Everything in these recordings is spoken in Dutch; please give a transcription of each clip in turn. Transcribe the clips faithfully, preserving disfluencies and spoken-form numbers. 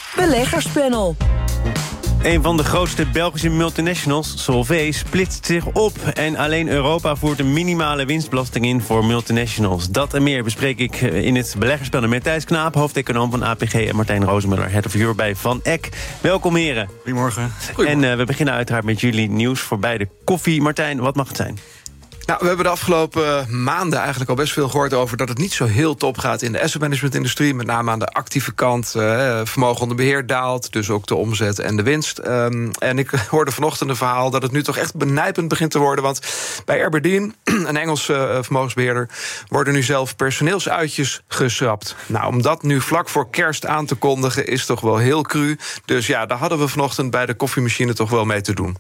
Beleggerspanel. Een van de grootste Belgische multinationals, Solvay, splitst zich op. En alleen Europa voert een minimale winstbelasting in voor multinationals. Dat en meer bespreek ik in het beleggerspanel met Thijs Knaap, hoofdeconoom van A P G, en Martijn Rozenmuller, head of Europe bij Van Eck. Welkom heren. Goedemorgen. En uh, we beginnen uiteraard met jullie nieuws voor beide koffie. Martijn, wat mag het zijn? Nou, we hebben de afgelopen maanden eigenlijk al best veel gehoord over dat het niet zo heel top gaat in de asset management-industrie. Met name aan de actieve kant. Uh, vermogen onder beheer daalt, dus ook de omzet en de winst. Um, en ik hoorde vanochtend een verhaal dat het nu toch echt benijpend begint te worden. Want bij Aberdeen, een Engelse uh, vermogensbeheerder, worden nu zelf personeelsuitjes geschrapt. Nou, om dat nu vlak voor kerst aan te kondigen is toch wel heel cru. Dus ja, daar hadden we vanochtend bij de koffiemachine toch wel mee te doen.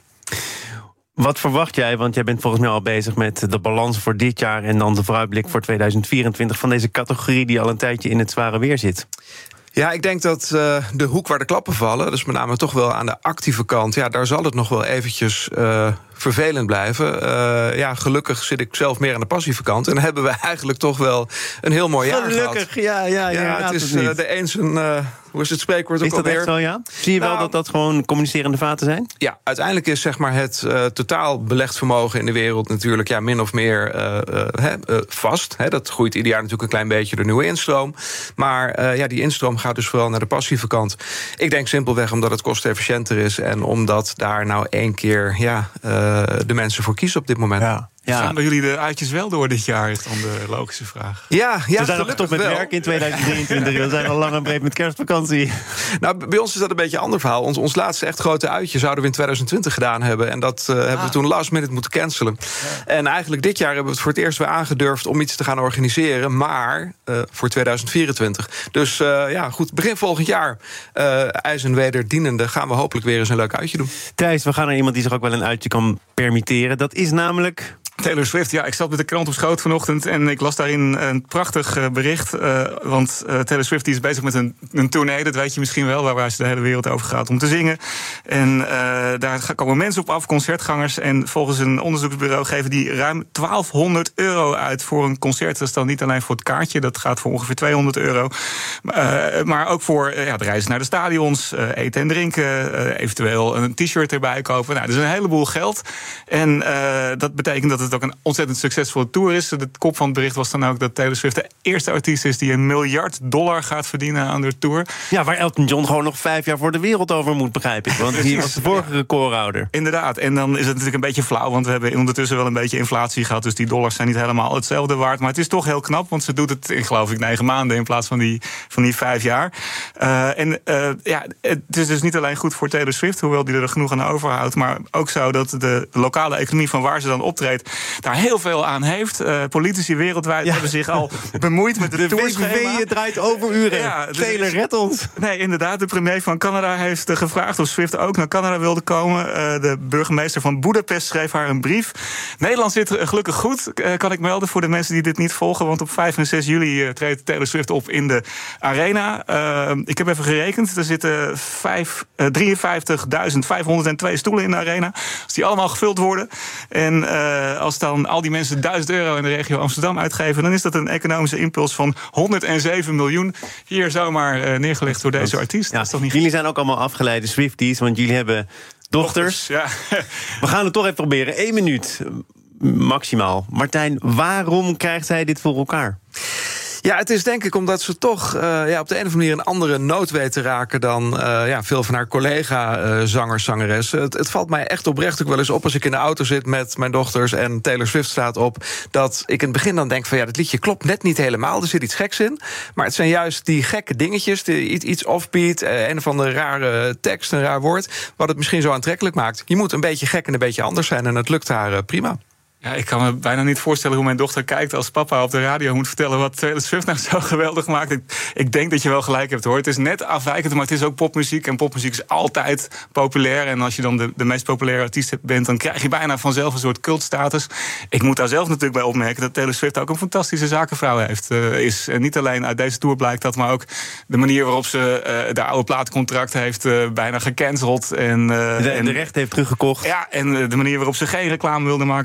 Wat verwacht jij, want jij bent volgens mij al bezig met de balans voor dit jaar en dan de vooruitblik voor tweeduizend vierentwintig... van deze categorie die al een tijdje in het zware weer zit? Ja, ik denk dat uh, de hoek waar de klappen vallen, dus met name toch wel aan de actieve kant, ja, daar zal het nog wel eventjes uh, vervelend blijven. Uh, ja, gelukkig zit ik zelf meer aan de passieve kant. En dan hebben we eigenlijk toch wel een heel mooi jaar gelukkig, gehad. Gelukkig, ja, ja, ja. Ja, het is uh, de eens een, uh, hoe is het spreekwoord ook alweer? Is dat echt zo, ja? Zie je wel nou, dat dat gewoon communicerende vaten zijn? Ja, uiteindelijk is zeg maar het uh, totaal belegd vermogen in de wereld natuurlijk ja, min of meer uh, uh, uh, vast. Hè, dat groeit ieder jaar natuurlijk een klein beetje de nieuwe instroom. Maar uh, ja, die instroom gaat dus vooral naar de passieve kant. Ik denk simpelweg omdat het kostenefficiënter is en omdat daar nou één keer ja, uh, de mensen voor kiezen op dit moment. Ja. Ja. Gaan bij jullie de uitjes wel door dit jaar, is dan de logische vraag. Ja, ja, we zijn nog gestopt met wel. werk in tweeduizend drieëntwintig. We zijn al lang en breed met kerstvakantie. Nou, bij ons is dat een beetje een ander verhaal. Ons, ons laatste echt grote uitje zouden we in tweeduizend twintig gedaan hebben. En dat uh, ah. hebben we toen last minute moeten cancelen. Ja. En eigenlijk dit jaar hebben we het voor het eerst weer aangedurfd om iets te gaan organiseren. Maar uh, voor tweeduizend vierentwintig. Dus uh, ja, goed, begin volgend jaar, uh, ijs en wederdienende, gaan we hopelijk weer eens een leuk uitje doen. Thijs, we gaan naar iemand die zich ook wel een uitje kan permitteren. Dat is namelijk Taylor Swift, ja, ik zat met de krant op schoot vanochtend en ik las daarin een prachtig uh, bericht. Uh, want uh, Taylor Swift die is bezig met een, een tournee, dat weet je misschien wel, waar, waar ze de hele wereld over gaat om te zingen. En uh, daar komen mensen op af, concertgangers. En volgens een onderzoeksbureau geven die ruim twaalfhonderd euro uit voor een concert. Dat is dan niet alleen voor het kaartje, dat gaat voor ongeveer tweehonderd euro. Uh, maar ook voor uh, ja, de reizen naar de stadions, uh, eten en drinken, uh, eventueel een t-shirt erbij kopen. Nou, dus een heleboel geld. En uh, dat betekent dat het ook een ontzettend succesvolle tour is. De kop van het bericht was dan ook dat Taylor Swift de eerste artiest is die een miljard dollar gaat verdienen aan de tour. Ja, waar Elton John gewoon nog vijf jaar voor de wereld over moet, begrijp ik. Want die was de vorige recordhouder. Inderdaad. En dan is het natuurlijk een beetje flauw, want we hebben ondertussen wel een beetje inflatie gehad. Dus die dollars zijn niet helemaal hetzelfde waard. Maar het is toch heel knap, want ze doet het in, geloof ik, negen maanden in plaats van die, van die vijf jaar. Uh, en uh, ja, het is dus niet alleen goed voor Taylor Swift, hoewel die er genoeg aan overhoudt, maar ook zo dat de lokale economie van waar ze dan optreedt daar heel veel aan heeft. Uh, politici wereldwijd ja. hebben zich al bemoeid met de, de tourschema. De V V draait overuren. Ja, dus Taylor, red ons. Nee, inderdaad. De premier van Canada heeft uh, gevraagd of Swift ook naar Canada wilde komen. Uh, de burgemeester van Boedapest schreef haar een brief. Nederland zit uh, gelukkig goed, uh, kan ik melden voor de mensen die dit niet volgen. Want op vijf en zes juli uh, treedt Taylor Swift op in de Arena. Uh, ik heb even gerekend. Er zitten uh, drieënvijftigduizend vijfhonderdtwee stoelen in de Arena. Als die allemaal gevuld worden. En uh, als dan al die mensen duizend euro in de regio Amsterdam uitgeven, dan is dat een economische impuls van honderdzeven miljoen. Hier zomaar uh, neergelegd door deze artiest. Ja, dat is toch niet jullie zijn ook allemaal afgeleide Swifties, want jullie hebben dochters. dochters ja. We gaan het toch even proberen. Eén minuut maximaal. Martijn, waarom krijgt zij dit voor elkaar? Ja, het is denk ik omdat ze toch uh, ja, op de een of andere manier een andere noot weet te raken dan uh, ja, veel van haar collega-zangers, uh, zangeressen. Het, het valt mij echt oprecht ook wel eens op als ik in de auto zit met mijn dochters en Taylor Swift staat op, dat ik in het begin dan denk van ja, dat liedje klopt net niet helemaal, er zit iets geks in. Maar het zijn juist die gekke dingetjes, die, iets offbeat, uh, een of andere rare tekst, een raar woord, wat het misschien zo aantrekkelijk maakt. Je moet een beetje gek en een beetje anders zijn en het lukt haar uh, prima. Ja, ik kan me bijna niet voorstellen hoe mijn dochter kijkt als papa op de radio moet vertellen wat Taylor Swift nou zo geweldig maakt. Ik, ik denk dat je wel gelijk hebt, hoor. Het is net afwijkend, maar het is ook popmuziek. En popmuziek is altijd populair. En als je dan de, de meest populaire artiest bent, dan krijg je bijna vanzelf een soort cultstatus. Ik moet daar zelf natuurlijk bij opmerken dat Taylor Swift ook een fantastische zakenvrouw heeft. Uh, is. En niet alleen uit deze tour blijkt dat, maar ook de manier waarop ze uh, de oude platencontract heeft uh, bijna gecanceld. En, uh, de, en de rechten heeft teruggekocht. Ja, en uh, de manier waarop ze geen reclame wilde maken voor crypto.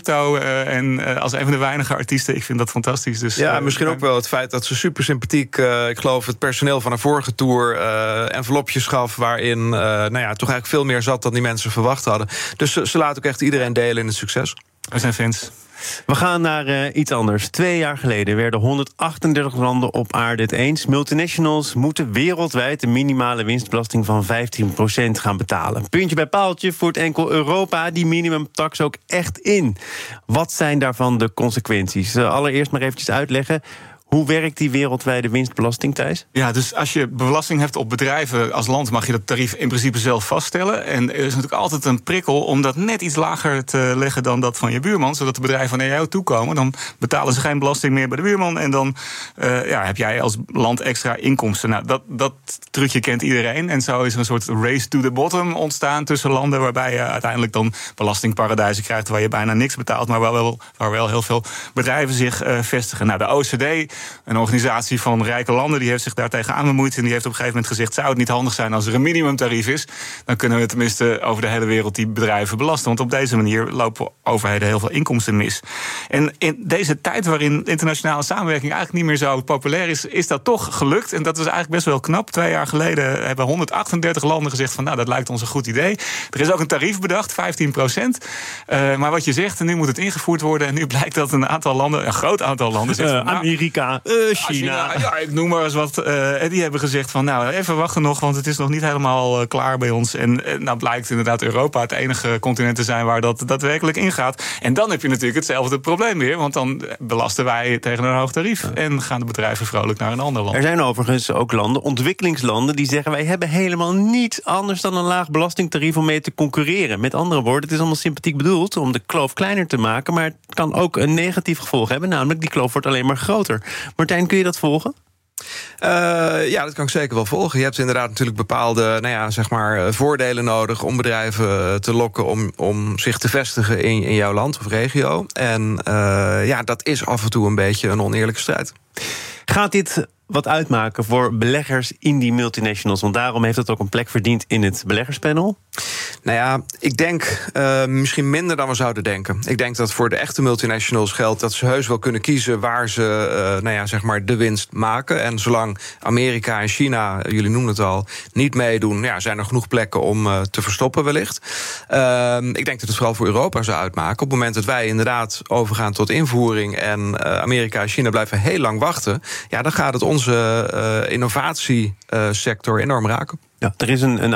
crypto uh, en uh, als een van de weinige artiesten. Ik vind dat fantastisch. Dus, ja, uh, misschien ook wel het feit dat ze super sympathiek, uh, ik geloof het personeel van een vorige tour, uh, envelopjes gaf waarin uh, nou ja, toch eigenlijk veel meer zat dan die mensen verwacht hadden. Dus ze, ze laten ook echt iedereen delen in het succes. We zijn fans. We gaan naar uh, iets anders. Twee jaar geleden werden honderdachtendertig landen op aarde het eens. Multinationals moeten wereldwijd een minimale winstbelasting van vijftien procent gaan betalen. Puntje bij paaltje voert enkel Europa die minimumtax ook echt in. Wat zijn daarvan de consequenties? Uh, allereerst maar eventjes uitleggen. Hoe werkt die wereldwijde winstbelasting, Thijs? Ja, dus als je belasting hebt op bedrijven als land, mag je dat tarief in principe zelf vaststellen. En er is natuurlijk altijd een prikkel om dat net iets lager te leggen dan dat van je buurman, zodat de bedrijven naar jou toe komen. Dan betalen ze geen belasting meer bij de buurman en dan uh, ja, heb jij als land extra inkomsten. Nou, dat, dat trucje kent iedereen. En zo is er een soort race to the bottom ontstaan tussen landen, waarbij je uiteindelijk dan belastingparadijzen krijgt waar je bijna niks betaalt, maar waar wel, waar wel heel veel bedrijven zich uh, vestigen. Nou, de O E C D, een organisatie van rijke landen, die heeft zich daar tegenaan bemoeid en die heeft op een gegeven moment gezegd, zou het niet handig zijn als er een minimumtarief is? Dan kunnen we tenminste over de hele wereld die bedrijven belasten. Want op deze manier lopen overheden heel veel inkomsten mis. En in deze tijd waarin internationale samenwerking eigenlijk niet meer zo populair is, is dat toch gelukt. En dat was eigenlijk best wel knap. Twee jaar geleden hebben honderdachtendertig landen gezegd van, nou, dat lijkt ons een goed idee. Er is ook een tarief bedacht, vijftien procent. Uh, maar wat je zegt, nu moet het ingevoerd worden. En nu blijkt dat een aantal landen, een groot aantal landen, zegt van, uh, nou, Amerika, Uh, China. China. Ja, ik noem maar eens wat. Uh, die hebben gezegd van, nou, even wachten nog, want het is nog niet helemaal uh, klaar bij ons. En uh, nou blijkt inderdaad Europa het enige continent te zijn waar dat daadwerkelijk ingaat. En dan heb je natuurlijk hetzelfde probleem weer, want dan belasten wij tegen een hoog tarief en gaan de bedrijven vrolijk naar een ander land. Er zijn overigens ook landen, ontwikkelingslanden, die zeggen, wij hebben helemaal niets anders dan een laag belastingtarief om mee te concurreren. Met andere woorden, het is allemaal sympathiek bedoeld om de kloof kleiner te maken, maar het kan ook een negatief gevolg hebben, namelijk die kloof wordt alleen maar groter. Martijn, kun je dat volgen? Uh, ja, dat kan ik zeker wel volgen. Je hebt inderdaad natuurlijk bepaalde nou ja, zeg maar, voordelen nodig om bedrijven te lokken om, om zich te vestigen in, in jouw land of regio. En uh, ja, dat is af en toe een beetje een oneerlijke strijd. Gaat dit wat uitmaken voor beleggers in die multinationals? Want daarom heeft het ook een plek verdiend in het beleggerspanel. Nou ja, ik denk uh, misschien minder dan we zouden denken. Ik denk dat voor de echte multinationals geldt dat ze heus wel kunnen kiezen waar ze uh, nou ja, zeg maar de winst maken. En zolang Amerika en China, jullie noemen het al, niet meedoen, ja, zijn er genoeg plekken om uh, te verstoppen wellicht. Uh, ik denk dat het vooral voor Europa zou uitmaken. Op het moment dat wij inderdaad overgaan tot invoering en uh, Amerika en China blijven heel lang wachten, ja, dan gaat het onze uh, innovatiesector enorm raken. Ja, er is een, een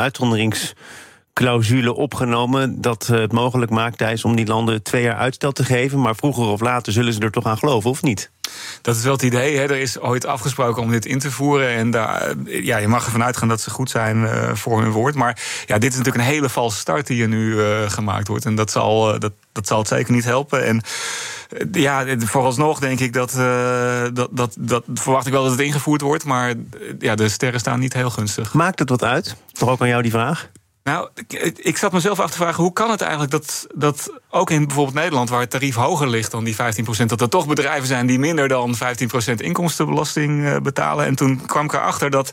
uitzonderingsclausule opgenomen dat uh, het mogelijk maakt, Thijs, om die landen twee jaar uitstel te geven, maar vroeger of later zullen ze er toch aan geloven, of niet? Dat is wel het idee. Hè. Er is ooit afgesproken om dit in te voeren. En daar, ja, je mag ervan uitgaan dat ze goed zijn uh, voor hun woord. Maar ja, dit is natuurlijk een hele valse start die er nu uh, gemaakt wordt. En dat zal, uh, dat, dat zal het zeker niet helpen. En uh, ja, vooralsnog denk ik dat, uh, dat, dat, dat... verwacht ik wel dat het ingevoerd wordt. Maar uh, ja, de sterren staan niet heel gunstig. Maakt het wat uit? Toch ook aan jou die vraag? Nou, ik, ik zat mezelf af te vragen, hoe kan het eigenlijk dat, dat ook in bijvoorbeeld Nederland, waar het tarief hoger ligt dan die vijftien procent... dat er toch bedrijven zijn die minder dan vijftien procent inkomstenbelasting betalen. En toen kwam ik erachter dat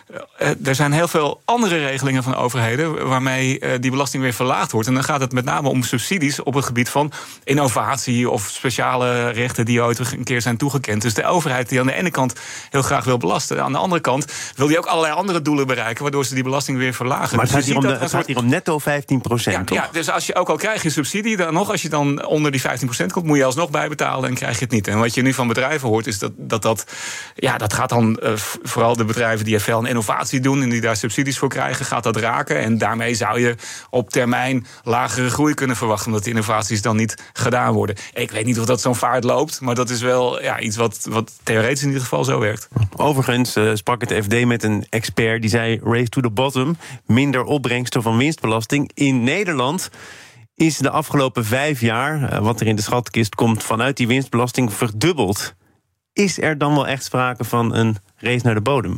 er zijn heel veel andere regelingen van overheden waarmee die belasting weer verlaagd wordt. En dan gaat het met name om subsidies op het gebied van innovatie of speciale rechten die ooit een keer zijn toegekend. Dus de overheid die aan de ene kant heel graag wil belasten, aan de andere kant wil die ook allerlei andere doelen bereiken, waardoor ze die belasting weer verlagen. Maar het dus gaat hier om, de, het gaat hier om netto vijftien procent, ja, toch? Ja, dus als je ook al krijg je subsidie, dan nog, als je dan onder die vijftien procent komt, moet je alsnog bijbetalen en krijg je het niet. En wat je nu van bedrijven hoort, is dat dat, dat ja, dat gaat dan uh, vooral de bedrijven die veel aan innovatie doen en die daar subsidies voor krijgen, gaat dat raken. En daarmee zou je op termijn lagere groei kunnen verwachten, omdat de innovaties dan niet gedaan worden. Ik weet niet of dat zo'n vaart loopt, maar dat is wel ja, iets wat, wat theoretisch in ieder geval zo werkt. Overigens uh, sprak het F D met een expert die zei, race to the bottom, minder opbrengsten van winstbelasting. In Nederland is de afgelopen vijf jaar, uh, wat er in de schatkist komt, vanuit die winstbelasting verdubbeld. Is er dan wel echt sprake van een race naar de bodem?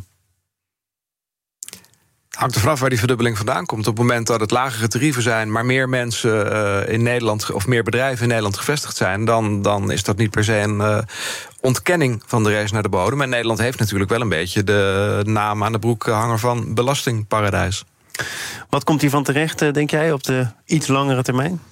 Hangt er vanaf waar die verdubbeling vandaan komt. Op het moment dat het lagere tarieven zijn, maar meer mensen uh, in Nederland of meer bedrijven in Nederland gevestigd zijn, dan, dan is dat niet per se een uh, ontkenning van de race naar de bodem. En Nederland heeft natuurlijk wel een beetje de naam aan de broek hangen van belastingparadijs. Wat komt hiervan terecht, denk jij, op de iets langere termijn?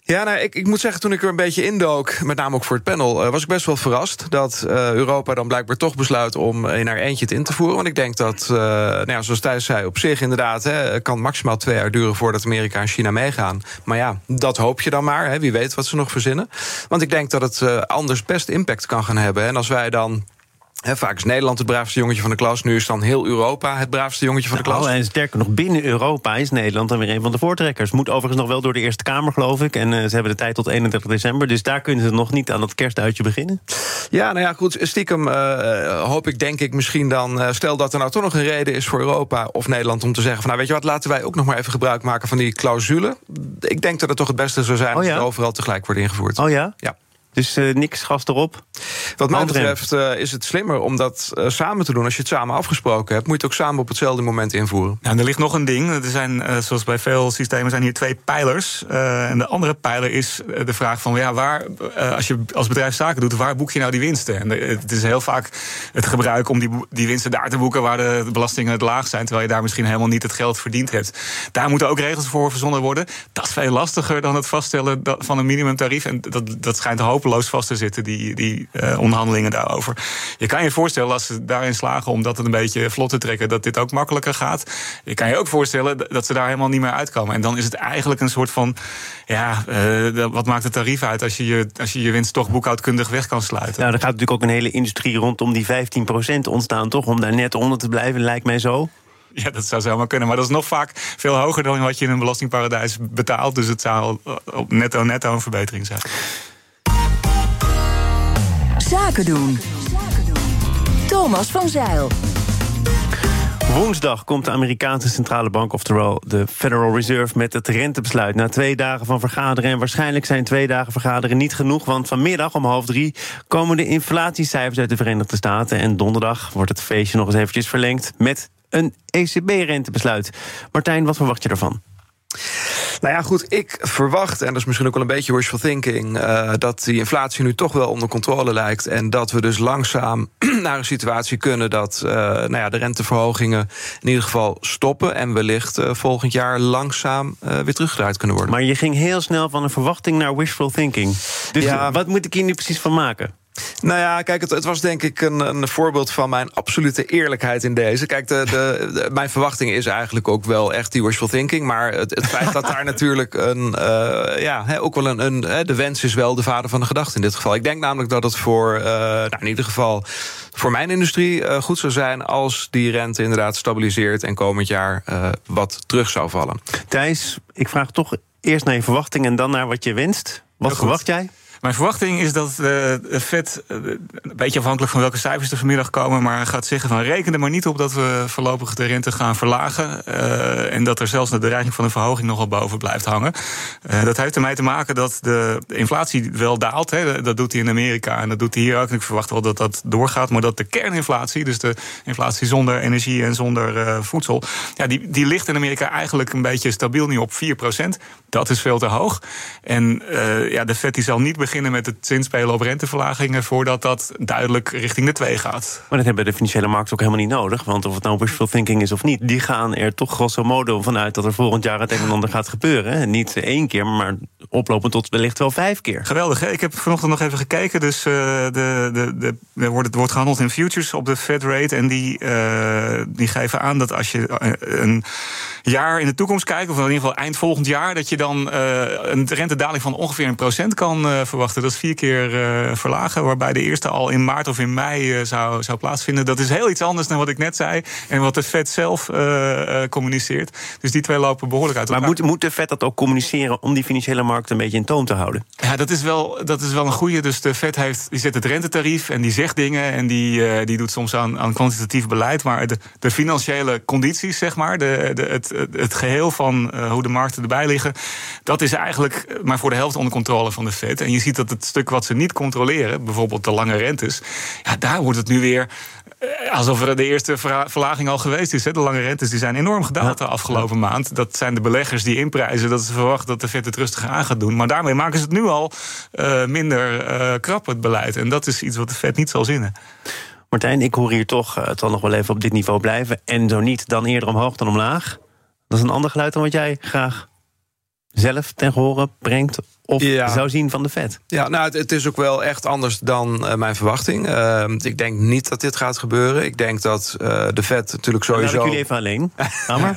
Ja, nou, ik, ik moet zeggen, toen ik er een beetje indook, met name ook voor het panel, uh, was ik best wel verrast dat uh, Europa dan blijkbaar toch besluit om in haar eentje het in te voeren. Want ik denk dat, uh, nou ja, zoals Thijs zei, op zich inderdaad, hè, kan maximaal twee jaar duren voordat Amerika en China meegaan. Maar ja, dat hoop je dan maar. Hè, wie weet wat ze nog verzinnen. Want ik denk dat het uh, anders best impact kan gaan hebben. En als wij dan... He, vaak is Nederland het braafste jongetje van de klas. Nu is dan heel Europa het braafste jongetje van de klas. Oh, en sterker nog, binnen Europa is Nederland dan weer een van de voortrekkers. Moet overigens nog wel door de Eerste Kamer, geloof ik. En uh, ze hebben de tijd tot eenendertig december. Dus daar kunnen ze nog niet aan dat kerstuitje beginnen. Ja, nou ja, goed. Stiekem uh, hoop ik, denk ik misschien dan... Uh, stel dat er nou toch nog een reden is voor Europa of Nederland om te zeggen van, nou, weet je wat, laten wij ook nog maar even gebruik maken van die clausule. Ik denk dat het toch het beste zou zijn, oh, ja? als het overal tegelijk wordt ingevoerd. Oh ja? Ja. Dus uh, niks gas erop? Wat mij betreft uh, is het slimmer om dat uh, samen te doen. Als je het samen afgesproken hebt, moet je het ook samen op hetzelfde moment invoeren. Ja, en er ligt nog een ding. Er zijn, uh, zoals bij veel systemen, zijn hier twee pijlers. Uh, en de andere pijler is de vraag van, ja, waar, uh, als je als bedrijf zaken doet, waar boek je nou die winsten? En de, het is heel vaak het gebruik om die, die winsten daar te boeken waar de belastingen het laag zijn, terwijl je daar misschien helemaal niet het geld verdiend hebt. Daar moeten ook regels voor verzonnen worden. Dat is veel lastiger dan het vaststellen van een minimumtarief. En dat, dat schijnt hopeloos vast te zitten, die, die uh, onderhandelingen daarover. Je kan je voorstellen, als ze daarin slagen om dat een beetje vlot te trekken, dat dit ook makkelijker gaat. Je kan je ook voorstellen dat ze daar helemaal niet meer uitkomen. En dan is het eigenlijk een soort van, ja, uh, wat maakt het tarief uit als je je, als je je winst toch boekhoudkundig weg kan sluiten? Nou, er gaat natuurlijk ook een hele industrie rondom die vijftien procent ontstaan, toch? Om daar net onder te blijven, lijkt mij zo. Ja, dat zou zomaar kunnen. Maar dat is nog vaak veel hoger dan wat je in een belastingparadijs betaalt. Dus het zou op netto netto een verbetering zijn. Zaken doen. Thomas van Zijl. Woensdag komt de Amerikaanse centrale bank, oftewel de Federal Reserve, met het rentebesluit. Na twee dagen van vergaderen, en waarschijnlijk zijn twee dagen vergaderen niet genoeg, want vanmiddag om half drie komen de inflatiecijfers uit de Verenigde Staten. En donderdag wordt het feestje nog eens eventjes verlengd met een E C B-rentebesluit. Martijn, wat verwacht je ervan? Nou ja, goed, ik verwacht, en dat is misschien ook wel een beetje wishful thinking, Uh, dat die inflatie nu toch wel onder controle lijkt en dat we dus langzaam naar een situatie kunnen dat uh, nou ja, de renteverhogingen in ieder geval stoppen en wellicht uh, volgend jaar langzaam uh, weer teruggedraaid kunnen worden. Maar je ging heel snel van een verwachting naar wishful thinking. Dus ja, wat moet ik hier nu precies van maken? Nou ja, kijk, het, het was denk ik een, een voorbeeld van mijn absolute eerlijkheid in deze. Kijk, de, de, de, mijn verwachting is eigenlijk ook wel echt die wishful thinking. Maar het, het feit dat daar natuurlijk een, uh, ja, he, ook wel een, een he, de wens is wel de vader van de gedachte in dit geval. Ik denk namelijk dat het voor, uh, nou, in ieder geval voor mijn industrie uh, goed zou zijn als die rente inderdaad stabiliseert en komend jaar uh, wat terug zou vallen. Thijs, ik vraag toch eerst naar je verwachting en dan naar wat je wenst. Wat verwacht jij? Mijn verwachting is dat de Fed, een beetje afhankelijk van welke cijfers er vanmiddag komen, maar gaat zeggen van reken er maar niet op dat we voorlopig de rente gaan verlagen. Uh, en dat er zelfs de dreiging van een verhoging nogal boven blijft hangen. Uh, dat heeft ermee te maken dat de inflatie wel daalt. Hè. Dat doet hij in Amerika en dat doet hij hier ook. En ik verwacht wel dat dat doorgaat. Maar dat de kerninflatie, dus de inflatie zonder energie en zonder uh, voedsel, ja, die, die ligt in Amerika eigenlijk een beetje stabiel nu op vier procent. Dat is veel te hoog. En uh, ja, de Fed die zal niet beginnen met het zinspelen op renteverlagingen voordat dat duidelijk richting de twee gaat. Maar dat hebben de financiële markten ook helemaal niet nodig. Want of het nou wishful thinking is of niet, die gaan er toch grosso modo vanuit dat er volgend jaar het een en ander gaat gebeuren. En niet één keer, maar oplopend tot wellicht wel vijf keer. Geweldig, hè? Ik heb vanochtend nog even gekeken. Dus uh, de, de, de, er wordt, het wordt gehandeld in futures op de Fed rate. En die, uh, die geven aan dat als je een jaar in de toekomst kijkt, of in ieder geval eind volgend jaar, dat je dan uh, een rentedaling van ongeveer een procent kan uh, verwachten. Dat is vier keer uh, verlagen, waarbij de eerste al in maart of in mei uh, zou, zou plaatsvinden. Dat is heel iets anders dan wat ik net zei en wat de Fed zelf uh, uh, communiceert. Dus die twee lopen behoorlijk uit elkaar. Maar moet, moet de Fed dat ook communiceren om die financiële markt een beetje in toon te houden? Ja, dat is wel, dat is wel een goeie. Dus de Fed heeft, die zet het rentetarief en die zegt dingen en die, uh, die doet soms aan, aan kwantitatief beleid. Maar de, de financiële condities, zeg maar, de, de, het, het geheel van uh, hoe de markten erbij liggen, dat is eigenlijk maar voor de helft onder controle van de Fed. En je ziet dat het stuk wat ze niet controleren, bijvoorbeeld de lange rentes, ja, daar wordt het nu weer alsof er de eerste verlaging al geweest is. Hè. De lange rentes die zijn enorm gedaald de afgelopen maand. Dat zijn de beleggers die inprijzen dat ze verwachten dat de Fed het rustiger aan gaat doen. Maar daarmee maken ze het nu al uh, minder uh, krap, het beleid. En dat is iets wat de Fed niet zal zinnen. Martijn, ik hoor hier toch, uh, het zal nog wel even op dit niveau blijven. En zo niet, dan eerder omhoog dan omlaag. Dat is een ander geluid dan wat jij graag zelf ten gehore brengt of ja. zou zien van de Fed. Ja, nou, het, het is ook wel echt anders dan uh, mijn verwachting. Uh, ik denk niet dat dit gaat gebeuren. Ik denk dat uh, de Fed natuurlijk sowieso... Dan laat ik jullie even alleen. Hammer.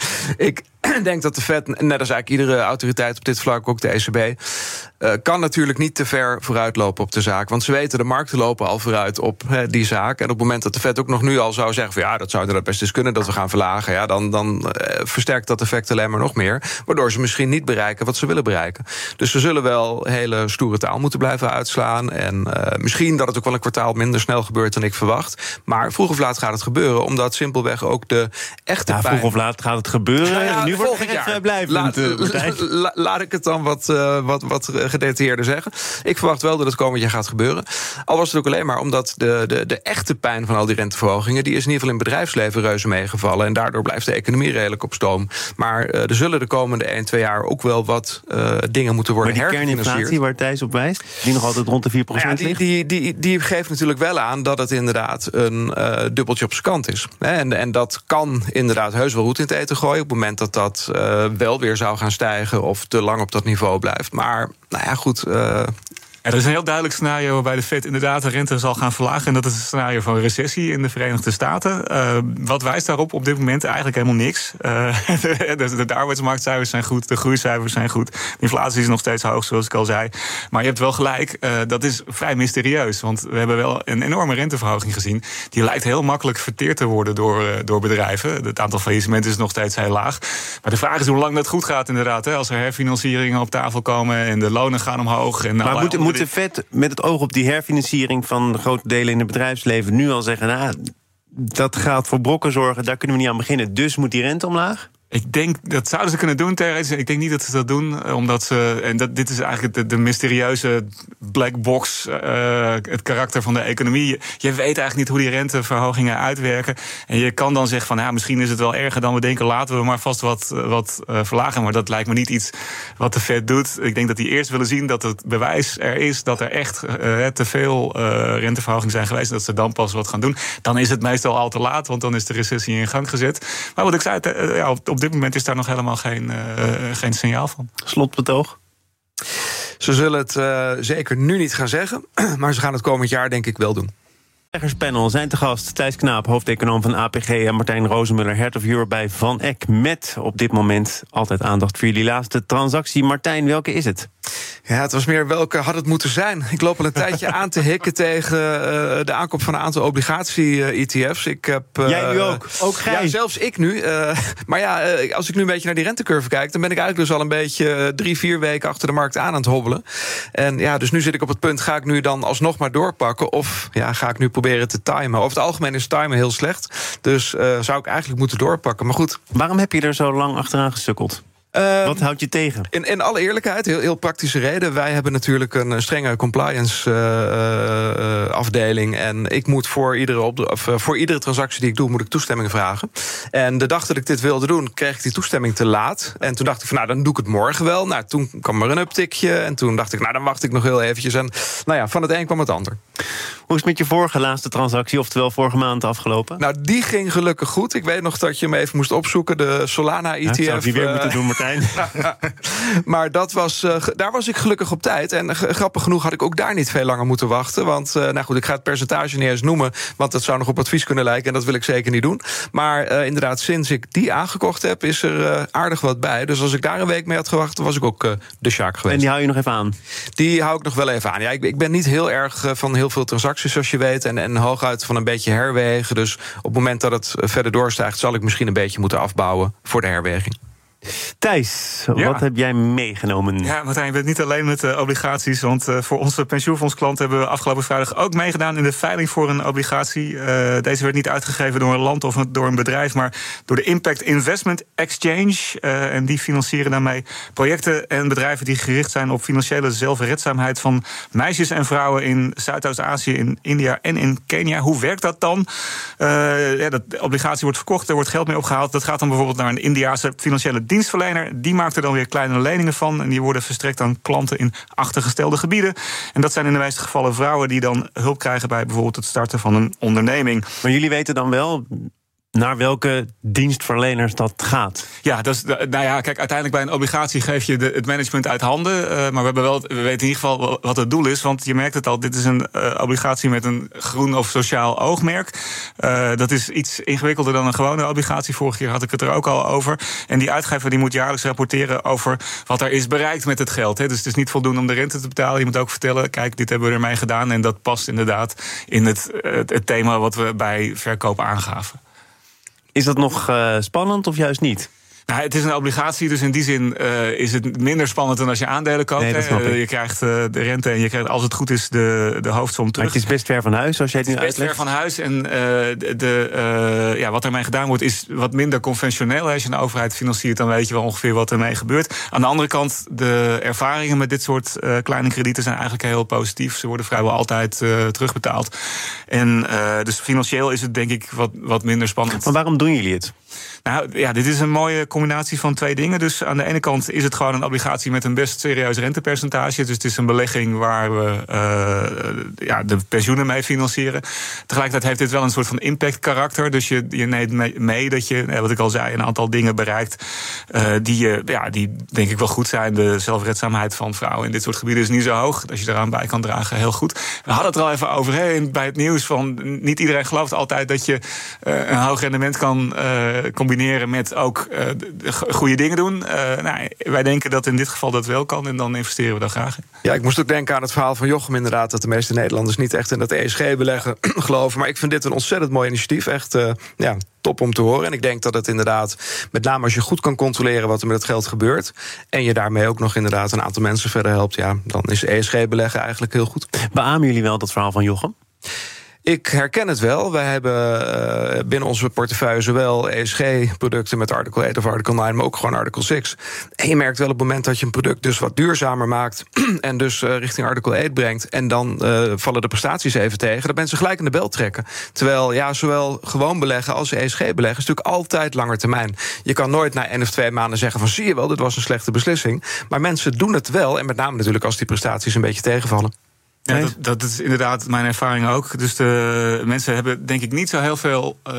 Ik denk dat de Fed, net als eigenlijk iedere autoriteit op dit vlak, ook de E C B... Uh, kan natuurlijk niet te ver vooruitlopen op de zaak. Want ze weten, de markten lopen al vooruit op uh, die zaak. En op het moment dat de Fed ook nog nu al zou zeggen van ja, dat zou er best eens kunnen dat we gaan verlagen, ja, dan, dan uh, versterkt dat effect alleen maar nog meer. Waardoor ze misschien niet bereiken wat ze willen bereiken. Dus ze zullen wel hele stoere taal moeten blijven uitslaan. En uh, misschien dat het ook wel een kwartaal minder snel gebeurt dan ik verwacht. Maar vroeg of laat gaat het gebeuren, omdat simpelweg ook de echte ja, pijn... Vroeg of laat gaat het gebeuren. Nou ja, nu wordt het echt vrijblijvend. Laat, la, la, laat ik het dan wat, uh, wat, wat gedetailleerder zeggen. Ik verwacht wel dat het komend jaar gaat gebeuren. Al was het ook alleen maar omdat de, de, de echte pijn van al die renteverhogingen, die is in ieder geval in het bedrijfsleven reuze meegevallen. En daardoor blijft de economie redelijk op stoom. Maar uh, er zullen de komende één, twee jaar ook wel wat uh, dingen moeten worden herfinancierd. Maar die kerninflatie waar Thijs op wijst, die nog altijd rond de vier procent nou ja, die, ligt? Die, die, die geeft natuurlijk wel aan dat het inderdaad een uh, dubbeltje op zijn kant is. En, en dat kan inderdaad heus wel roet in het eten gooien op het moment dat dat uh, wel weer zou gaan stijgen of te lang op dat niveau blijft. Maar nou ja, goed. Uh, Er is een heel duidelijk scenario waarbij de Fed inderdaad de rente zal gaan verlagen. En dat is het scenario van recessie in de Verenigde Staten. Uh, wat wijst daarop op dit moment? Eigenlijk helemaal niks. Uh, de, de, de arbeidsmarktcijfers zijn goed, de groeicijfers zijn goed. De inflatie is nog steeds hoog, zoals ik al zei. Maar je hebt wel gelijk, uh, dat is vrij mysterieus. Want we hebben wel een enorme renteverhoging gezien. Die lijkt heel makkelijk verteerd te worden door, uh, door bedrijven. Het aantal faillissementen is nog steeds heel laag. Maar de vraag is hoe lang dat goed gaat inderdaad. Hè? Als er herfinancieringen op tafel komen en de lonen gaan omhoog. En maar moet, moet de Fed met het oog op die herfinanciering van grote delen in het bedrijfsleven nu al zeggen, nou, dat gaat voor brokken zorgen, daar kunnen we niet aan beginnen, dus moet die rente omlaag? Ik denk, dat zouden ze kunnen doen, theoretisch. Ik denk niet dat ze dat doen, omdat ze... En dat, dit is eigenlijk de, de mysterieuze black box, uh, het karakter van de economie. Je, je weet eigenlijk niet hoe die renteverhogingen uitwerken. En je kan dan zeggen van, ja, misschien is het wel erger dan we denken, laten we maar vast wat, wat uh, verlagen. Maar dat lijkt me niet iets wat de Fed doet. Ik denk dat die eerst willen zien dat het bewijs er is dat er echt uh, te veel uh, renteverhogingen zijn geweest, dat ze dan pas wat gaan doen. Dan is het meestal al te laat, want dan is de recessie in gang gezet. Maar wat ik zei, uh, ja, op, op dit moment is daar nog helemaal geen, uh, geen signaal van. Slotbetoog? Ze zullen het uh, zeker nu niet gaan zeggen, maar ze gaan het komend jaar denk ik wel doen. Beleggerspanel zijn te gast Thijs Knaap, hoofdeconoom van A P G, en Martijn Rozenmuller, Head of Europe bij Van Eck. Met op dit moment altijd aandacht voor jullie laatste transactie. Martijn, welke is het? Ja, het was meer welke had het moeten zijn. Ik loop al een tijdje aan te hikken tegen uh, de aankoop van een aantal obligatie-E T F's. Ik heb, uh, Jij nu ook? Ook gij? Ja, zelfs ik nu. Uh, maar ja, uh, als ik nu een beetje naar die rentecurve kijk, dan ben ik eigenlijk dus al een beetje uh, drie, vier weken achter de markt aan aan het hobbelen. En ja, dus nu zit ik op het punt, ga ik nu dan alsnog maar doorpakken? Of ja, ga ik nu proberen te timen? Over het algemeen is timen heel slecht. Dus uh, zou ik eigenlijk moeten doorpakken. Maar goed. Waarom heb je er zo lang achteraan gesukkeld? Uh, Wat houdt je tegen? In, in alle eerlijkheid, heel, heel praktische reden. Wij hebben natuurlijk een strenge compliance uh, uh, afdeling. En ik moet voor iedere, opdra- of, uh, voor iedere transactie die ik doe, moet ik toestemming vragen. En de dag dat ik dit wilde doen, kreeg ik die toestemming te laat. En toen dacht ik van, nou, dan doe ik het morgen wel. Nou, toen kwam er een uptickje. En toen dacht ik, nou, dan wacht ik nog heel eventjes. En nou ja, van het een kwam het ander. Hoe is het met je vorige laatste transactie, oftewel vorige maand afgelopen? Nou, die ging gelukkig goed. Ik weet nog dat je hem even moest opzoeken, de Solana-E T F. Ja, zou ik die weer uh, moeten doen, Martijn. Maar dat was, uh, daar was ik gelukkig op tijd. En g- grappig genoeg had ik ook daar niet veel langer moeten wachten. Want, uh, nou goed, ik ga het percentage niet eens noemen, want dat zou nog op advies kunnen lijken. En dat wil ik zeker niet doen. Maar uh, inderdaad, sinds ik die aangekocht heb, is er uh, aardig wat bij. Dus als ik daar een week mee had gewacht, was ik ook uh, de Sjaak geweest. En die hou je nog even aan? Die hou ik nog wel even aan. Ja, ik, ik ben niet heel erg uh, van heel veel transacties, zoals je weet. En, en hooguit van een beetje herwegen. Dus op het moment dat het verder doorstijgt, zal ik misschien een beetje moeten afbouwen voor de herweging. Thijs, ja. wat heb jij meegenomen? Ja, Martijn, je bent niet alleen met uh, obligaties. Want uh, voor onze pensioenfondsklanten hebben we afgelopen vrijdag ook meegedaan in de veiling voor een obligatie. Uh, deze werd niet uitgegeven door een land of door een bedrijf, maar door de Impact Investment Exchange. Uh, en die financieren daarmee projecten en bedrijven die gericht zijn op financiële zelfredzaamheid van meisjes en vrouwen in Zuidoost-Azië, in India en in Kenia. Hoe werkt dat dan? Uh, ja, dat de obligatie wordt verkocht, er wordt geld mee opgehaald. Dat gaat dan bijvoorbeeld naar een Indiase financiële dienstverlener. Die maakt er dan weer kleine leningen van. En die worden verstrekt aan klanten in achtergestelde gebieden. En dat zijn in de meeste gevallen vrouwen die dan hulp krijgen bij bijvoorbeeld het starten van een onderneming. Maar jullie weten dan wel naar welke dienstverleners dat gaat. Ja, dus, nou ja, kijk, uiteindelijk bij een obligatie geef je de, het management uit handen. Uh, maar we, hebben wel, we weten in ieder geval wat het doel is. Want je merkt het al, dit is een uh, obligatie met een groen of sociaal oogmerk. Uh, dat is iets ingewikkelder dan een gewone obligatie. Vorige keer had ik het er ook al over. En die uitgever die moet jaarlijks rapporteren over wat er is bereikt met het geld. Hè. Dus het is niet voldoende om de rente te betalen. Je moet ook vertellen, kijk, dit hebben we ermee gedaan. En dat past inderdaad in het, het, het thema wat we bij verkoop aangaven. Is dat nog uh, spannend of juist niet? Nou, het is een obligatie, dus in die zin uh, is het minder spannend dan als je aandelen koopt. Nee, dat snap ik. Uh, je krijgt uh, de rente en je krijgt, als het goed is, de, de hoofdsom terug. Maar het is best ver van huis, zoals jij het nu uitlegt. Het is best uitlegt. ver van huis en uh, de, de, uh, ja, wat ermee gedaan wordt is wat minder conventioneel. Als je een overheid financiert, dan weet je wel ongeveer wat ermee gebeurt. Aan de andere kant, de ervaringen met dit soort uh, kleine kredieten zijn eigenlijk heel positief. Ze worden vrijwel altijd uh, terugbetaald. En uh, dus financieel is het denk ik wat, wat minder spannend. Maar waarom doen jullie het? Nou ja, dit is een mooie combinatie van twee dingen. Dus aan de ene kant is het gewoon een obligatie met een best serieus rentepercentage. Dus het is een belegging waar we uh, ja, de pensioenen mee financieren. Tegelijkertijd heeft dit wel een soort van impact karakter. Dus je, je neemt mee, mee dat je, wat ik al zei, een aantal dingen bereikt uh, die, uh, ja, die denk ik wel goed zijn. De zelfredzaamheid van vrouwen in dit soort gebieden is niet zo hoog. Als je eraan bij kan dragen, heel goed. We hadden het er al even over hè, bij het nieuws van niet iedereen gelooft altijd dat je uh, een hoog rendement kan uh, combineren met ook uh, de goede dingen doen. Uh, nou, wij denken dat in dit geval dat wel kan en dan investeren we daar graag in. Ja, ik moest ook denken aan het verhaal van Jochem inderdaad, dat de meeste Nederlanders niet echt in dat E S G-beleggen geloven. Maar ik vind dit een ontzettend mooi initiatief. Echt uh, ja, top om te horen. En ik denk dat het inderdaad, met name als je goed kan controleren wat er met het geld gebeurt en je daarmee ook nog inderdaad een aantal mensen verder helpt, ja, dan is E S G-beleggen eigenlijk heel goed. Beamen jullie wel dat verhaal van Jochem? Ik herken het wel. Wij hebben uh, binnen onze portefeuille zowel E S G-producten met Article acht of Article negen, maar ook gewoon Article zes. En je merkt wel op het moment dat je een product dus wat duurzamer maakt en dus uh, richting Article acht brengt en dan uh, vallen de prestaties even tegen, dat mensen gelijk in de bel trekken. Terwijl ja, zowel gewoon beleggen als E S G-beleggen is natuurlijk altijd langer termijn. Je kan nooit na één of twee maanden zeggen van zie je wel, dit was een slechte beslissing. Maar mensen doen het wel en met name natuurlijk als die prestaties een beetje tegenvallen. Ja, dat, dat is inderdaad mijn ervaring ook. Dus de mensen hebben denk ik niet zo heel veel uh,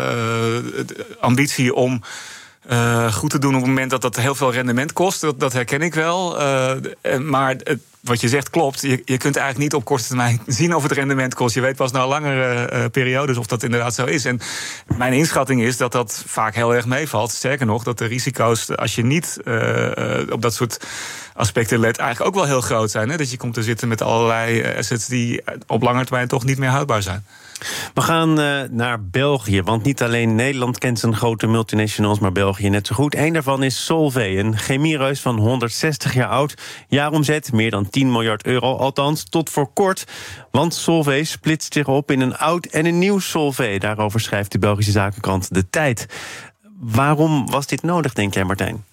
ambitie om uh, goed te doen op het moment dat dat heel veel rendement kost. Dat, dat herken ik wel. Uh, maar het, wat je zegt klopt. Je, je kunt eigenlijk niet op korte termijn zien of het rendement kost. Je weet pas na langere uh, periodes of dat inderdaad zo is. En mijn inschatting is dat dat vaak heel erg meevalt. Sterker nog, dat de risico's, als je niet uh, uh, op dat soort aspecten let, eigenlijk ook wel heel groot zijn. Hè? Dat je komt te zitten met allerlei assets die op lange termijn toch niet meer houdbaar zijn. We gaan uh, naar België, want niet alleen Nederland kent zijn grote multinationals, maar België net zo goed. Eén daarvan is Solvay, een chemiereus van honderdzestig jaar oud. Jaaromzet meer dan tien miljard euro, althans tot voor kort. Want Solvay splitst zich op in een oud en een nieuw Solvay. Daarover schrijft de Belgische zakenkrant De Tijd. Waarom was dit nodig, denk jij, Martijn?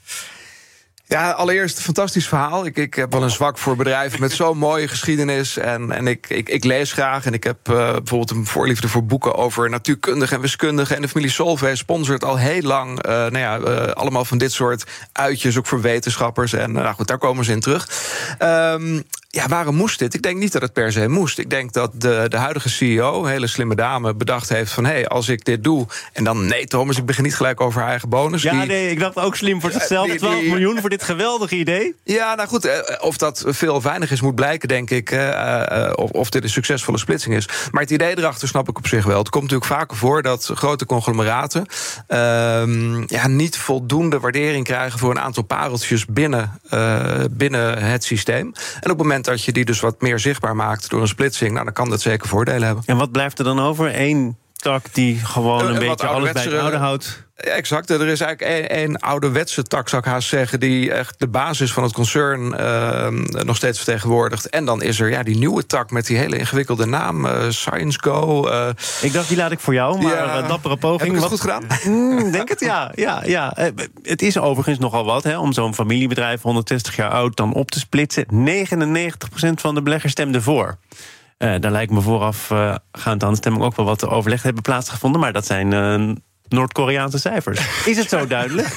Ja, allereerst een fantastisch verhaal. Ik, ik heb wel een zwak voor bedrijven met zo'n mooie geschiedenis. En, en ik, ik, ik lees graag. En ik heb uh, bijvoorbeeld een voorliefde voor boeken over natuurkundigen en wiskundigen. En de familie Solvay sponsort al heel lang uh, nou ja, uh, allemaal van dit soort uitjes, ook voor wetenschappers. En uh, nou goed, daar komen ze in terug. Um, Ja, waarom moest dit? Ik denk niet dat het per se moest. Ik denk dat de, de huidige C E O, een hele slimme dame, bedacht heeft van hé, hey, als ik dit doe, en dan nee Thomas, ik begin niet gelijk over haar eigen bonus. Ja, die, nee, ik dacht ook slim voor zichzelf. die, die, twaalf miljoen voor dit geweldige idee. Ja, nou goed, of dat veel of weinig is, moet blijken, denk ik. Uh, uh, of, of dit een succesvolle splitsing is. Maar het idee erachter snap ik op zich wel. Het komt natuurlijk vaker voor dat grote conglomeraten uh, ja, niet voldoende waardering krijgen voor een aantal pareltjes binnen, uh, binnen het systeem. En op het moment dat je die dus wat meer zichtbaar maakt door een splitsing, nou, dan kan dat zeker voordelen hebben. En wat blijft er dan over? Eén tak die gewoon een, een beetje alles bij het oude houdt. Ja, exact. Er is eigenlijk één, één ouderwetse tak, zou ik haast zeggen, die echt de basis van het concern uh, nog steeds vertegenwoordigt. En dan is er ja, die nieuwe tak met die hele ingewikkelde naam, uh, ScienceGo. Uh, ik dacht, die laat ik voor jou, maar ja, dappere poging. Heb ik het wat, goed gedaan? Mm, denk het, ja. ja, ja. Het is overigens nogal wat, hè, om zo'n familiebedrijf, honderdzestig jaar oud, dan op te splitsen. negenennegentig procent van de beleggers stemde voor. Uh, daar lijkt me voorafgaand uh, aan de stemming ook wel wat overleg hebben plaatsgevonden, maar dat zijn Uh, Noord-Koreaanse cijfers. Is het zo duidelijk?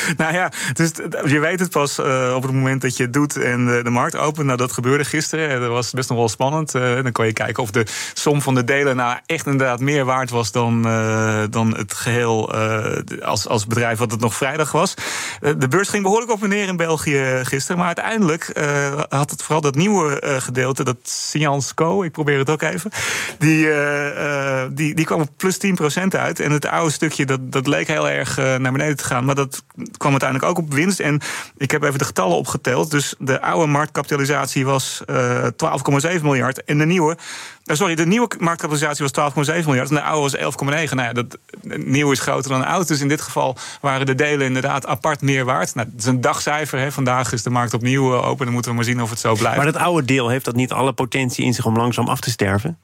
Nou ja, dus je weet het pas uh, op het moment dat je het doet en de, de markt opent. Nou, dat gebeurde gisteren. Dat was best nog wel spannend. Uh, dan kon je kijken of de som van de delen nou echt inderdaad meer waard was dan, uh, dan het geheel uh, als, als bedrijf wat het nog vrijdag was. Uh, de beurs ging behoorlijk op en neer in België gisteren. Maar uiteindelijk uh, had het vooral dat nieuwe uh, gedeelte, dat Syensqo, ik probeer het ook even, die, uh, uh, die, die kwam op plus tien procent uit. En het oude stukje, dat, dat leek heel erg uh, naar beneden te gaan. Maar dat kwam uiteindelijk ook op winst. En ik heb even de getallen opgeteld. Dus de oude marktkapitalisatie was uh, twaalf komma zeven miljard. En de nieuwe... Sorry, de nieuwe marktkapitalisatie was twaalf komma zeven miljard en de oude was elf komma negen. Nou ja, dat nieuwe is groter dan oud. Dus in dit geval waren de delen inderdaad apart meer waard. Nou, het is een dagcijfer. Hè. Vandaag is de markt opnieuw open. Dan moeten we maar zien of het zo blijft. Maar dat oude deel, heeft dat niet alle potentie in zich om langzaam af te sterven?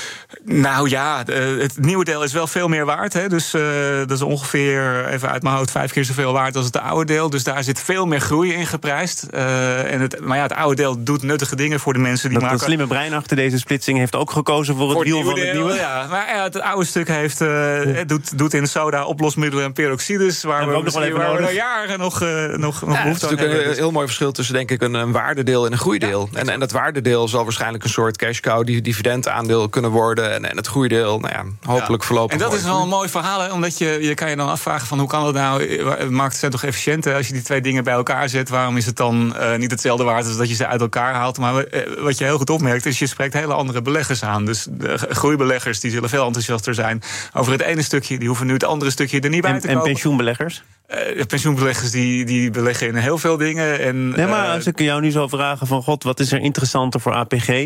Nou ja, het nieuwe deel is wel veel meer waard. Hè. Dus uh, dat is ongeveer, even uit mijn hoofd, vijf keer zoveel waard als het oude deel. Dus daar zit veel meer groei in geprijsd. Uh, en het, maar ja, het oude deel doet nuttige dingen voor de mensen die dat maken. Dat slimme brein achter deze splitsing heeft ook gekozen voor het voor wiel het van het nieuwe. Ja, maar ja, het oude stuk heeft, uh, het doet, doet in soda oplosmiddelen en peroxides, waar we, we ook nog wel even waar we nog jaren nog, uh, nog, nog ja, behoefte aan hebben. Het is natuurlijk een heel mooi verschil tussen, denk ik, een, een waardedeel en een groeideel. Ja, en, en dat waardedeel zal waarschijnlijk een soort cash cow, die dividendaandeel kunnen worden. En, en het groeideel, nou ja, hopelijk ja. voorlopig. En dat mooi. is wel een mooi verhaal, hè, omdat je, je kan je dan afvragen van hoe kan het nou, de markten zijn toch efficiënt, hè? Als je die twee dingen bij elkaar zet, waarom is het dan uh, niet hetzelfde waard als dat je ze uit elkaar haalt? Maar uh, wat je heel goed opmerkt, is je spreekt hele andere beleggers aan. Dus de groeibeleggers die zullen veel enthousiaster zijn over het ene stukje, die hoeven nu het andere stukje er niet bij en, te kopen. En pensioenbeleggers? Uh, pensioenbeleggers die, die beleggen in heel veel dingen. En, nee, maar uh, als ik jou nu zou vragen van god, wat is er interessanter voor A P G?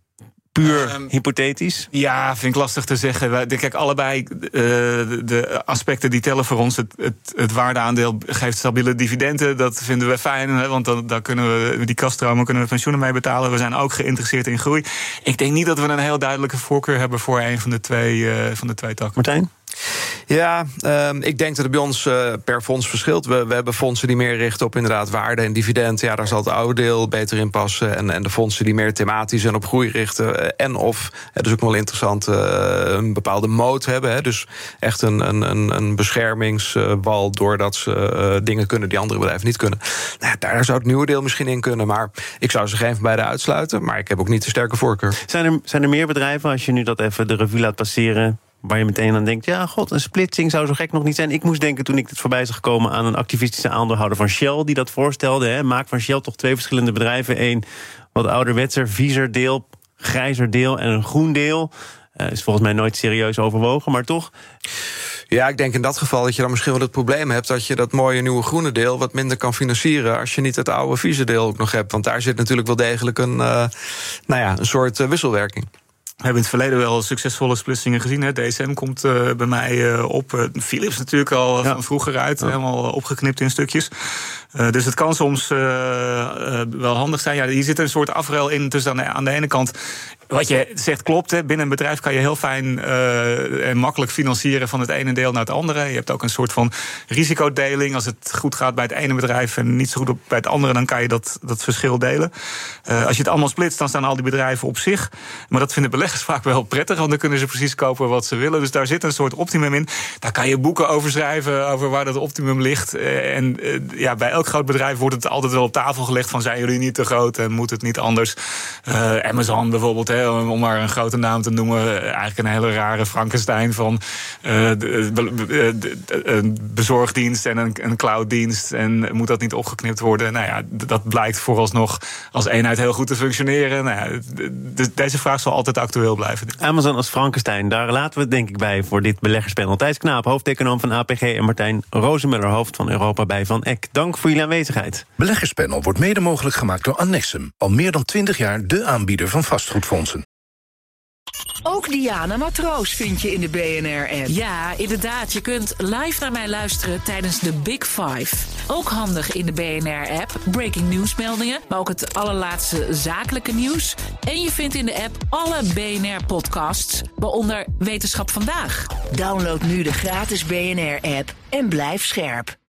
Puur um, hypothetisch? Ja, vind ik lastig te zeggen. Kijk, allebei uh, de, de aspecten die tellen voor ons. Het, het, het waardeaandeel geeft stabiele dividenden. Dat vinden we fijn, hè, want dan, dan kunnen we die kaststromen kunnen we pensioenen mee betalen. We zijn ook geïnteresseerd in groei. Ik denk niet dat we een heel duidelijke voorkeur hebben voor een van de twee, uh, van de twee takken. Martijn? Ja, um, ik denk dat het bij ons uh, per fonds verschilt. We, we hebben fondsen die meer richten op inderdaad waarde en dividend. Ja, daar zal het oude deel beter in passen. En, en de fondsen die meer thematisch en op groei richten. Uh, en of, dat is ook nog wel interessant, uh, een bepaalde moot hebben. Hè, dus echt een, een, een beschermingswal doordat ze uh, dingen kunnen die andere bedrijven niet kunnen. Nou, daar zou het nieuwe deel misschien in kunnen. Maar ik zou ze geen van beide uitsluiten. Maar ik heb ook niet de sterke voorkeur. Zijn er, zijn er meer bedrijven, als je nu dat even de revue laat passeren, waar je meteen aan denkt, ja, god, een splitsing zou zo gek nog niet zijn. Ik moest denken toen ik dit voorbij zag komen aan een activistische aandeelhouder van Shell die dat voorstelde. Hè. Maak van Shell toch twee verschillende bedrijven. Eén wat ouderwetser, viezer deel, grijzer deel en een groen deel. Uh, is volgens mij nooit serieus overwogen, maar toch. Ja, ik denk in dat geval dat je dan misschien wel het probleem hebt dat je dat mooie nieuwe groene deel wat minder kan financieren als je niet het oude vieze deel ook nog hebt. Want daar zit natuurlijk wel degelijk een, uh, nou ja, een soort uh, wisselwerking. We hebben in het verleden wel succesvolle splitsingen gezien. Hè. D S M komt uh, bij mij uh, op. Uh, Philips natuurlijk al ja. van vroeger uit. Ja. Helemaal opgeknipt in stukjes. Uh, dus het kan soms uh, uh, wel handig zijn. Ja, hier zit een soort afruil in. Dus aan de, aan de ene kant, wat je zegt klopt. Hè. Binnen een bedrijf kan je heel fijn uh, en makkelijk financieren van het ene deel naar het andere. Je hebt ook een soort van risicodeling. Als het goed gaat bij het ene bedrijf en niet zo goed bij het andere, dan kan je dat, dat verschil delen. Uh, als je het allemaal splitst, dan staan al die bedrijven op zich. Maar dat vinden beleggers vaak wel prettig, want dan kunnen ze precies kopen wat ze willen. Dus daar zit een soort optimum in. Daar kan je boeken over schrijven, over waar dat optimum ligt. En uh, ja, bij elk groot bedrijf wordt het altijd wel op tafel gelegd van zijn jullie niet te groot en moet het niet anders. Uh, Amazon bijvoorbeeld, hè, om maar een grote naam te noemen. Eigenlijk een hele rare Frankenstein van uh, de, de, de, een bezorgdienst en een, een clouddienst. En moet dat niet opgeknipt worden? Nou ja, dat blijkt vooralsnog als eenheid heel goed te functioneren. Nou ja, de, deze vraag zal altijd actueel blijven. Amazon als Frankenstein, daar laten we het denk ik bij voor dit beleggerspanel. Thijs Knaap, hoofdeconoom van A P G en Martijn Rozenmuller, hoofd van Europa bij Van Eck. Dank voor jullie aanwezigheid. Beleggerspanel wordt mede mogelijk gemaakt door Annexum. Al meer dan twintig jaar de aanbieder van vastgoedfondsen. Ook Diana Matroos vind je in de B N R-app. Ja, inderdaad. Je kunt live naar mij luisteren tijdens de Big Five. Ook handig in de B N R-app. Breaking nieuwsmeldingen, maar ook het allerlaatste zakelijke nieuws. En je vindt in de app alle B N R-podcasts, waaronder Wetenschap Vandaag. Download nu de gratis B N R-app en blijf scherp.